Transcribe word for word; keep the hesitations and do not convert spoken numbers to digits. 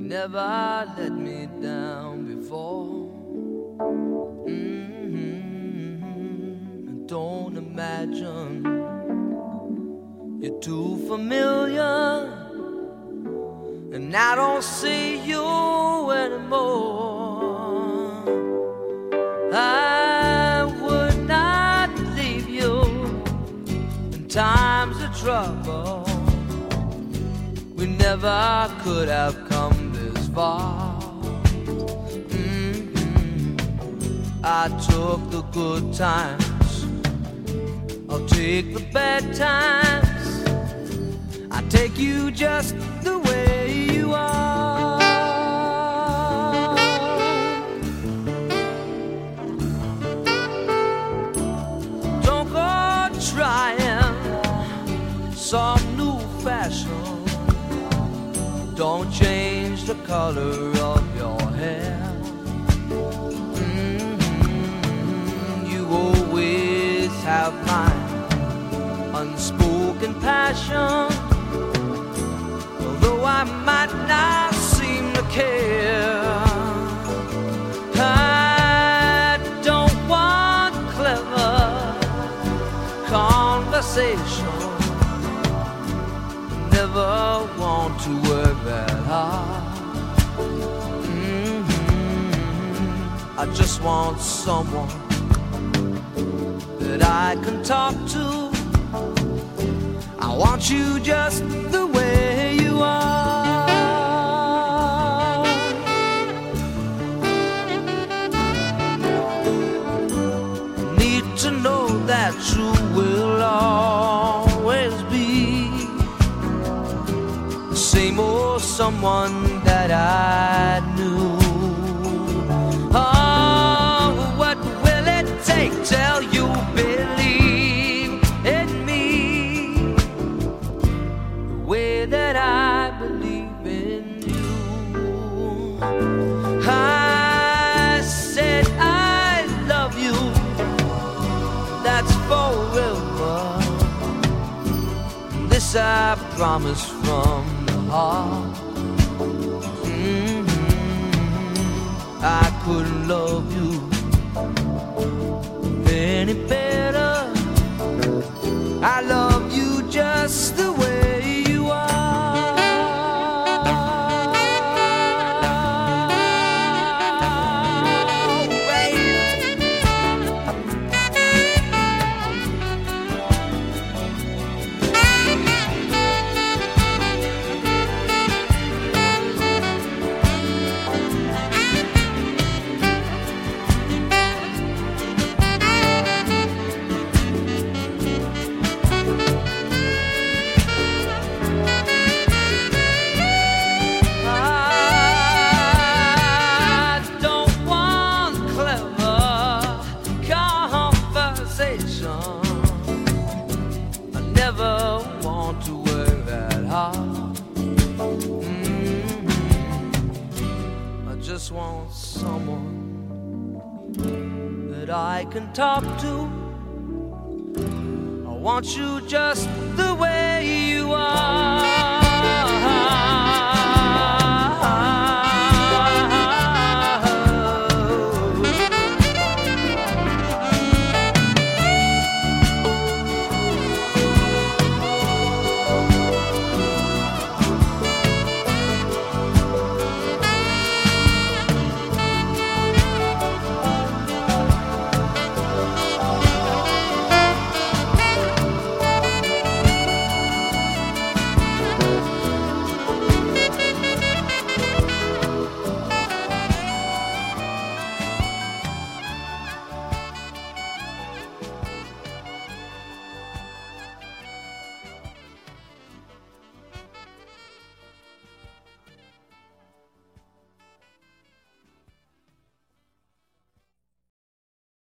never let me down before. Mm-hmm. Don't imagine you're too familiar, and I don't see you anymore. I would not leave you in times of trouble. We never could have come this far. Mm-hmm. I took the good times, I'll take the bad times. I take you just the way you are. Don't go trying some new fashion. Don't change the color of your hair. Mm-hmm. You always have my unspoken passion. Although I might not seem to care, I don't want clever conversation. Never want to work that hard. Mm-hmm. I just want someone that I can talk to. I want you just the way you are. Need to know that you will always be the same old someone that I knew. Oh, what will it take till you believe in me the way that I believe in you? I said I love you, that's forever. This I promise from the heart. Mm-hmm. I couldn't love you any better. I love you just the way you are. Want someone that I can talk to. I want you just the way you are.